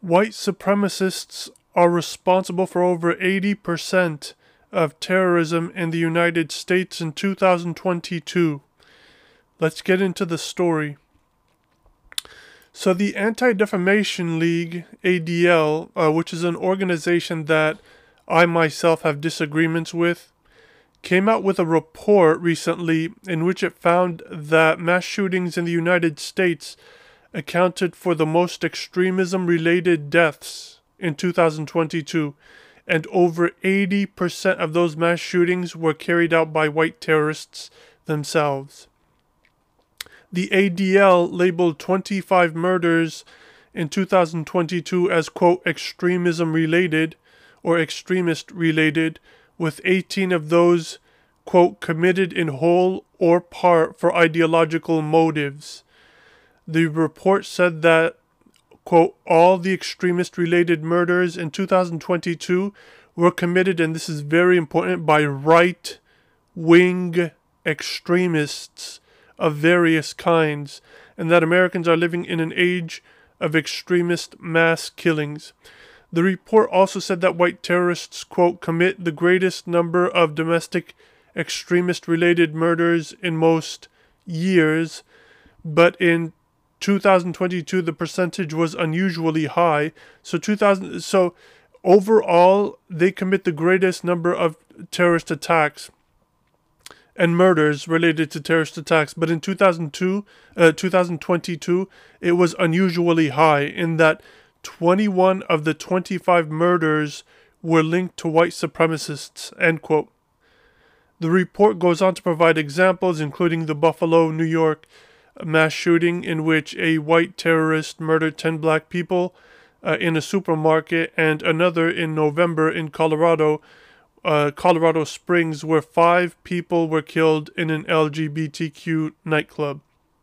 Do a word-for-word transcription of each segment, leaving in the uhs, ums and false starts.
White supremacists are responsible for over eighty percent of terrorism in the United States in two thousand twenty-two. Let's get into the story. So the Anti-Defamation League, A D L, uh, which is an organization that I myself have disagreements with, came out with a report recently in which it found that mass shootings in the United States accounted for the most extremism-related deaths in two thousand twenty-two, and over eighty percent of those mass shootings were carried out by white terrorists themselves. The A D L labeled twenty-five murders in two thousand twenty-two as, quote, extremism-related or extremist-related, with eighteen of those, quote, committed in whole or part for ideological motives. The report said that, quote, all the extremist-related murders in two thousand twenty-two were committed, and this is very important, by right-wing extremists of various kinds, and that Americans are living in an age of extremist mass killings. The report also said that white terrorists, quote, commit the greatest number of domestic extremist-related murders in most years, but in two thousand twenty-two the percentage was unusually high. So two thousand so overall they commit the greatest number of terrorist attacks and murders related to terrorist attacks, but in two thousand two, uh, two thousand twenty-two it was unusually high in that twenty-one of the twenty-five murders were linked to white supremacists, end quote. The report goes on to provide examples, including the Buffalo, New York mass shooting in which a white terrorist murdered ten black people uh, in a supermarket, and another in November in Colorado, uh, Colorado Springs, where five people were killed in an L G B T Q nightclub.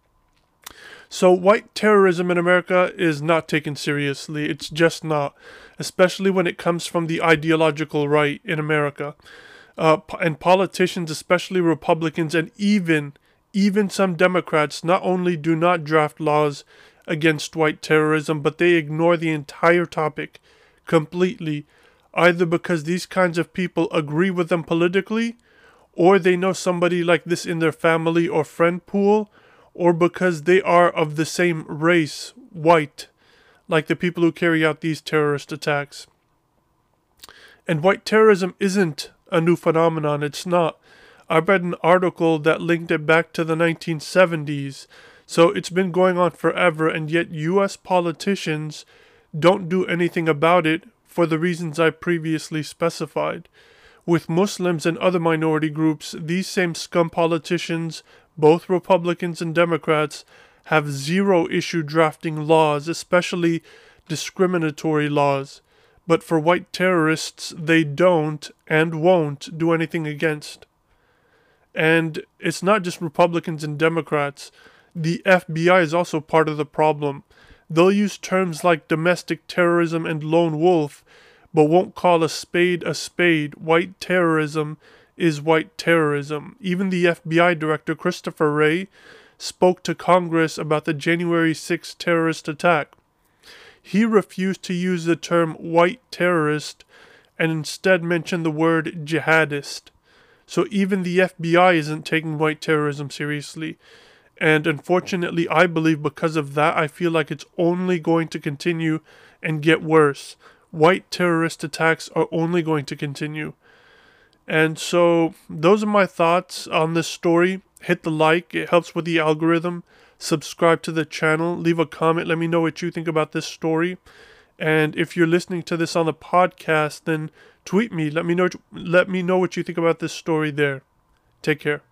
So white terrorism in America is not taken seriously. It's just not, especially when it comes from the ideological right in America. Uh, and politicians, especially Republicans, and even Even some Democrats not only do not draft laws against white terrorism, but they ignore the entire topic completely, either because these kinds of people agree with them politically, or they know somebody like this in their family or friend pool, or because they are of the same race, white, like the people who carry out these terrorist attacks. And white terrorism isn't a new phenomenon, it's not. I read an article that linked it back to the nineteen seventies, so it's been going on forever, and yet U S politicians don't do anything about it for the reasons I previously specified. With Muslims and other minority groups, these same scum politicians, both Republicans and Democrats, have zero issue drafting laws, especially discriminatory laws. But for white terrorists, they don't and won't do anything against. And it's not just Republicans and Democrats. The F B I is also part of the problem. They'll use terms like domestic terrorism and lone wolf, but won't call a spade a spade. White terrorism is white terrorism. Even the F B I director, Christopher Wray, spoke to Congress about the January sixth terrorist attack. He refused to use the term white terrorist and instead mentioned the word jihadist. So even the F B I isn't taking white terrorism seriously. And unfortunately, I believe because of that, I feel like it's only going to continue and get worse. White terrorist attacks are only going to continue. And so those are my thoughts on this story. Hit the like, it helps with the algorithm. Subscribe to the channel, leave a comment, let me know what you think about this story. And if you're listening to this on the podcast, then tweet me. Let me know. Let me know what you think about this story there. Take care.